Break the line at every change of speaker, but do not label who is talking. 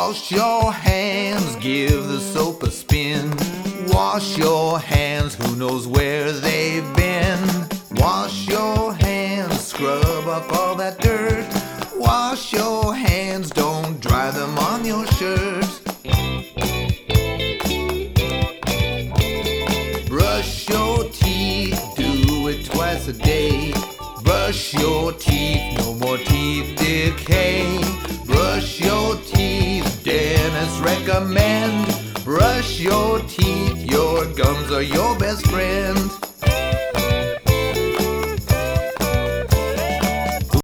Wash your hands, give the soap a spin. Wash your hands, who knows where they've been. Wash your hands, scrub up all that dirt. Wash your hands, don't dry them on your shirt. Brush your teeth, do it twice a day. Brush your teeth, no more teeth decay. Brush your teeth, dentists recommend. Brush your teeth, your gums are your best friend.